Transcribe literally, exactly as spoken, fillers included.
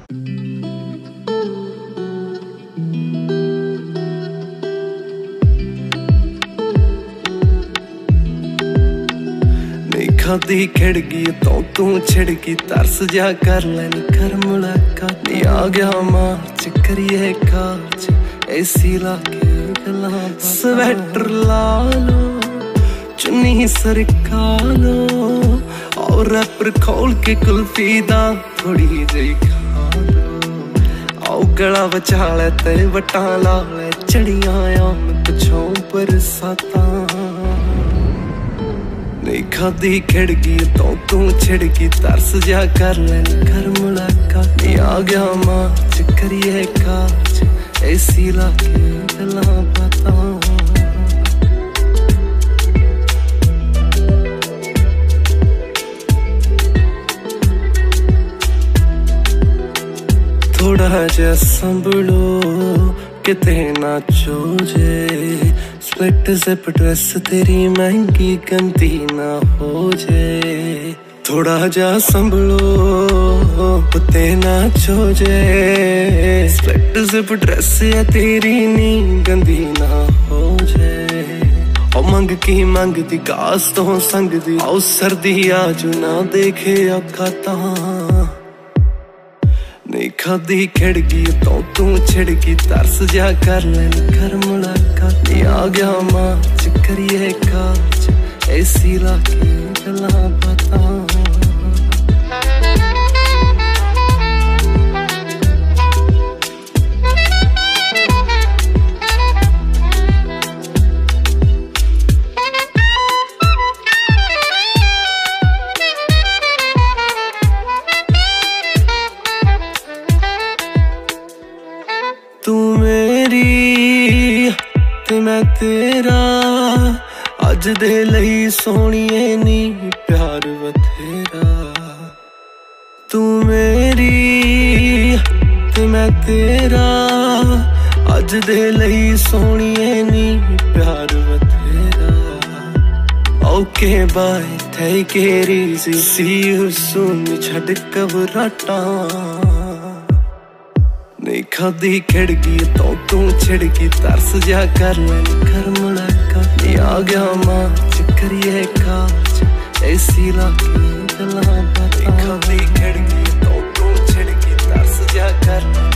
खादी खिड़की तो तू छिड़की तरस जा कर लैनी कर मुलाकात नी आ गया मार्च करिए काच ऐसी लाके गला स्वेटर ला लो चुन्नी सरका लो और रैपर खोल के कुल्फी दा थोड़ी जी खा लो आओ गला बचा ले ते वटा ला ले चढ़िया आम पिछों बरसाता नहीं खादी खिड़की तो तू छिड़की तरस जा कर लैनी कर मुलाकात नी आ गया मार्च करिए काच ऐसी लाके गला बाता थोड़ा जा संभलो किते ना चोजे स्प्लिट जिप ड्रेस तेरी महंगी गंदी ना हो जाए थोड़ा जा संभलो कुत्ते ना चोजे स्प्लिट जिप ड्रेस है तेरी नी गंदी ना हो जाए ओ मंग की मंग दी कास तो संग दी आओ सर्दी आजू ना देखे अखाता नहीं खादी खिड़की तो तू छिड़की तरस जा कर लैनी कर मुलाकात नी आ गया मार्च करिए काच ऐसी लाके गला बाता तू मेरी ते मैं तेरा अज दे लई सोहणीए नी प्यार बथेरा तू मेरी ते मैं तेरा अज दे लई सोहणीए नी प्यार बथेरा okay bye take it easy see you soon छड़ घबराटा नहीं खादी खिड़की तो तू छिड़की तरस जा कर लैनी कर मुलाकात नी आ गया मार्च करिए काच ऐसी लाके गला बाता खादी खिड़की तो तू छिड़की तरस जा कर